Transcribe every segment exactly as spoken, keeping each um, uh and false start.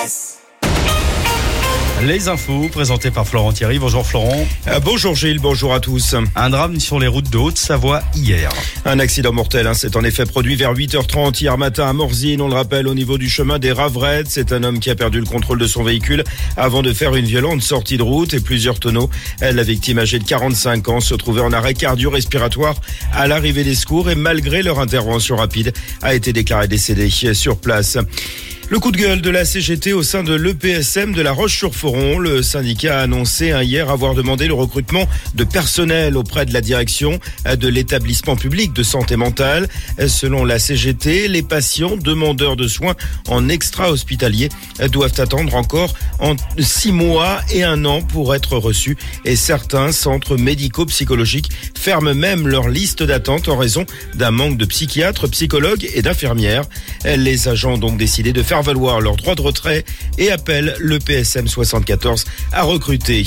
Les infos présentées par Florent Thierry. Bonjour Florent. Euh, bonjour Gilles, bonjour à tous. Un drame sur les routes de Haute-Savoie hier. Un accident mortel hein, s'est en effet produit vers huit heures trente hier matin à Morzine. On le rappelle, au niveau du chemin des Ravrettes. C'est un homme qui a perdu le contrôle de son véhicule avant de faire une violente sortie de route et plusieurs tonneaux. La victime âgée de quarante-cinq ans se trouvait en arrêt cardio-respiratoire à l'arrivée des secours et malgré leur intervention rapide a été déclarée décédée sur place. Le coup de gueule de la C G T au sein de l'E P S M de La Roche-sur-Foron. Le syndicat a annoncé hein, hier avoir demandé le recrutement de personnel auprès de la direction de l'établissement public de santé mentale. Selon la C G T, les patients demandeurs de soins en extra-hospitalier doivent attendre encore en six mois et un an pour être reçus. Et certains centres médico-psychologiques ferment même leur liste d'attente en raison d'un manque de psychiatres, psychologues et d'infirmières. Les agents ont donc décidé de faire valoir leur droit de retrait et appellent le P S M soixante-quatorze à recruter.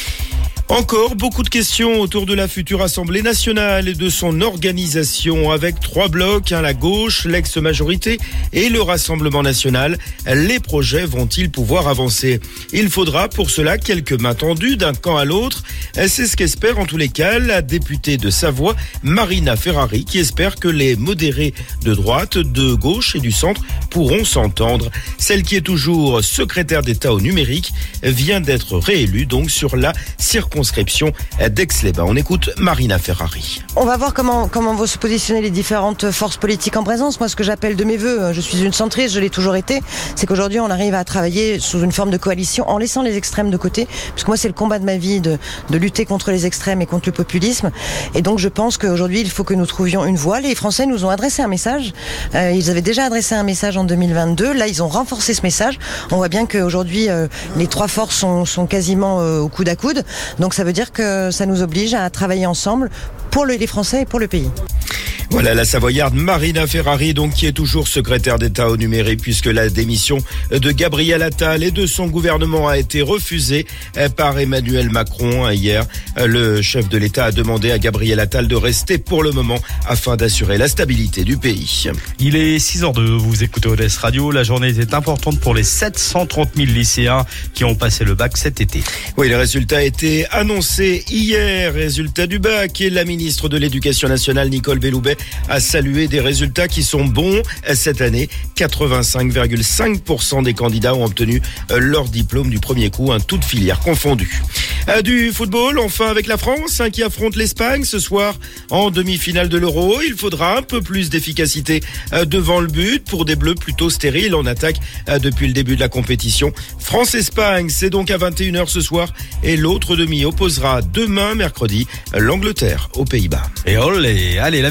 Encore beaucoup de questions autour de la future Assemblée nationale et de son organisation avec trois blocs, hein, la gauche, l'ex-majorité et le Rassemblement national. Les projets vont-ils pouvoir avancer ? Il faudra pour cela quelques mains tendues d'un camp à l'autre. C'est ce qu'espère en tous les cas la députée de Savoie, Marina Ferrari, qui espère que les modérés de droite, de gauche et du centre pourront s'entendre. Celle qui est toujours secrétaire d'État au numérique vient d'être réélue donc sur la circonscription d'Aix-les-Bains. On écoute Marina Ferrari. On va voir comment comment vont se positionner les différentes forces politiques en présence. Moi, ce que j'appelle de mes voeux, je suis une centriste, je l'ai toujours été, c'est qu'aujourd'hui on arrive à travailler sous une forme de coalition en laissant les extrêmes de côté, puisque moi c'est le combat de ma vie de, de lutter contre les extrêmes et contre le populisme. Et donc je pense qu'aujourd'hui il faut que nous trouvions une voie. Les Français nous ont adressé un message. Euh, ils avaient déjà adressé un message en deux mille vingt-deux. Là, ils ont renforcé ce message. On voit bien qu'aujourd'hui euh, les trois forces sont, sont quasiment euh, au coude à coude. Donc ça veut dire que ça nous oblige à travailler ensemble pour les Français et pour le pays. Voilà la Savoyarde Marina Ferrari, donc qui est toujours secrétaire d'État au numérique, puisque la démission de Gabriel Attal et de son gouvernement a été refusée par Emmanuel Macron. Hier, le chef de l'État a demandé à Gabriel Attal de rester pour le moment afin d'assurer la stabilité du pays. Il est six heures deux, vous écoutez O D S Radio. La journée était importante pour les sept cent trente mille lycéens qui ont passé le bac cet été. Oui, les résultats étaient annoncés hier. Résultats du bac et la ministre de l'Éducation nationale, Nicole Belloubet, a salué des résultats qui sont bons cette année. quatre-vingt-cinq virgule cinq pour cent des candidats ont obtenu leur diplôme du premier coup, hein, toutes filières confondues. Du football, enfin avec la France hein, qui affronte l'Espagne ce soir en demi-finale de l'Euro. Il faudra un peu plus d'efficacité devant le but pour des Bleus plutôt stériles en attaque depuis le début de la compétition. France-Espagne, c'est donc à vingt et une heures ce soir et l'autre demi opposera demain mercredi l'Angleterre aux Pays-Bas. Et olé, allez, la